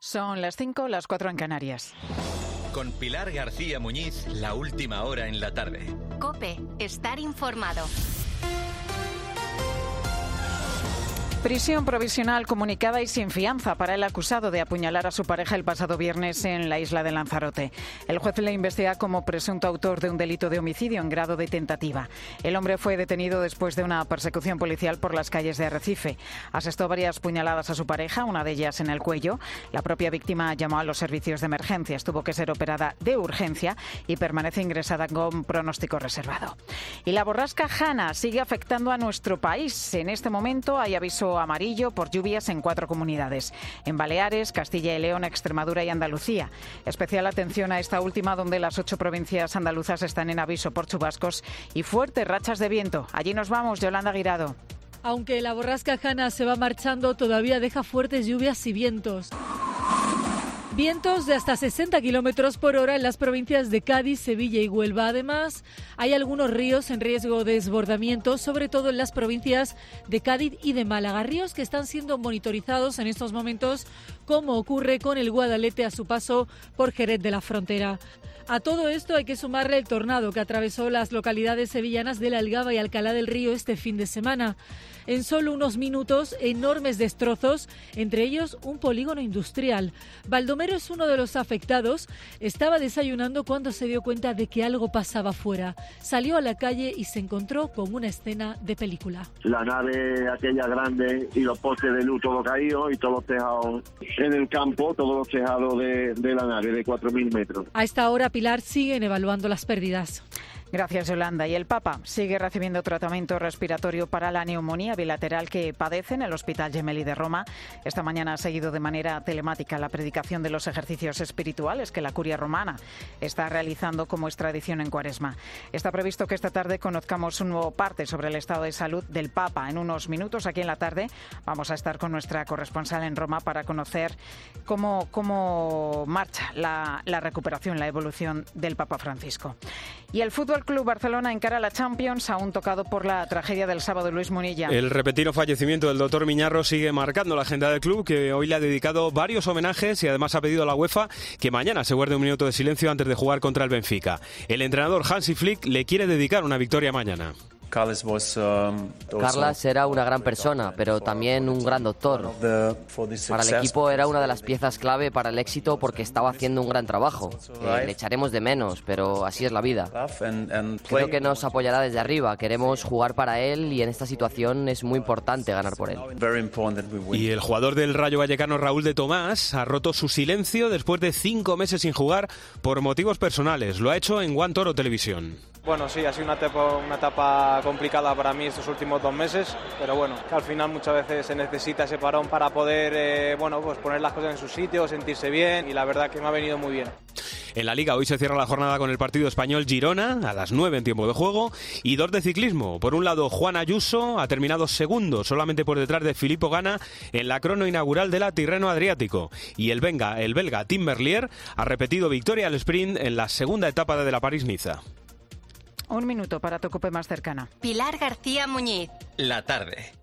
Son las 5, las 4 en Canarias. Con Pilar García Muñiz, la última hora en la tarde. COPE, estar informado. Prisión provisional comunicada y sin fianza para el acusado de apuñalar a su pareja el pasado viernes en la isla de Lanzarote. El juez le investiga como presunto autor de un delito de homicidio en grado de tentativa. El hombre fue detenido después de una persecución policial por las calles de Arrecife. Asestó varias puñaladas a su pareja, una de ellas en el cuello. La propia víctima llamó a los servicios de emergencias. Tuvo que ser operada de urgencia y permanece ingresada con pronóstico reservado. Y la borrasca Hanna sigue afectando a nuestro país. En este momento hay aviso amarillo por lluvias en 4 comunidades. En Baleares, Castilla y León, Extremadura y Andalucía. Especial atención a esta última, donde las 8 provincias andaluzas están en aviso por chubascos y fuertes rachas de viento. Allí nos vamos, Yolanda Guirado. Aunque la borrasca Hanna se va marchando, todavía deja fuertes lluvias y vientos. Vientos de hasta 60 kilómetros por hora en las provincias de Cádiz, Sevilla y Huelva. Además, hay algunos ríos en riesgo de desbordamiento, sobre todo en las provincias de Cádiz y de Málaga. Ríos que están siendo monitorizados en estos momentos, como ocurre con el Guadalete a su paso por Jerez de la Frontera. A todo esto hay que sumarle el tornado que atravesó las localidades sevillanas de La Algaba y Alcalá del Río este fin de semana. En solo unos minutos, enormes destrozos, entre ellos un polígono industrial. Baldomero es uno de los afectados. Estaba desayunando cuando se dio cuenta de que algo pasaba fuera. Salió a la calle y se encontró con una escena de película. La nave aquella grande y los postes de luz todo caídos y todos los tejados en el campo, todos los tejados de la nave de 4.000 metros. A esta hora, Pilar, siguen evaluando las pérdidas. Gracias, Yolanda. Y el Papa sigue recibiendo tratamiento respiratorio para la neumonía bilateral que padece en el Hospital Gemelli de Roma. Esta mañana ha seguido de manera telemática la predicación de los ejercicios espirituales que la Curia Romana está realizando como es tradición en Cuaresma. Está previsto que esta tarde conozcamos un nuevo parte sobre el estado de salud del Papa. En unos minutos, aquí en la tarde, vamos a estar con nuestra corresponsal en Roma para conocer cómo marcha la recuperación, la evolución del Papa Francisco. Y el Fútbol Club Barcelona encara la Champions, aún tocado por la tragedia del sábado. Luis Munilla. El repentino fallecimiento del doctor Miñarro sigue marcando la agenda del club, que hoy le ha dedicado varios homenajes y además ha pedido a la UEFA que mañana se guarde un minuto de silencio antes de jugar contra el Benfica. El entrenador Hansi Flick le quiere dedicar una victoria mañana. Carles era una gran persona, pero también un gran doctor. Para el equipo era una de las piezas clave para el éxito porque estaba haciendo un gran trabajo. Le echaremos de menos, pero así es la vida. Creo que nos apoyará desde arriba. Queremos jugar para él y en esta situación es muy importante ganar por él. Y el jugador del Rayo Vallecano, Raúl de Tomás, ha roto su silencio después de 5 meses sin jugar por motivos personales. Lo ha hecho en One Toro Televisión. Bueno, sí, ha sido una etapa complicada para mí estos últimos 2 meses, pero bueno, que al final muchas veces se necesita ese parón para poder pues poner las cosas en su sitio, sentirse bien, y la verdad que me ha venido muy bien. En la Liga hoy se cierra la jornada con el partido Español-Girona a las 9 en tiempo de juego y 2 de ciclismo. Por un lado, Juan Ayuso ha terminado segundo, solamente por detrás de Filippo Ganna en la crono inaugural de la Tirreno Adriático. Y el belga Tim Merlier ha repetido victoria al sprint en la segunda etapa de la París-Niza. Un minuto para tu COPE más cercana. Pilar García Muñiz. La tarde.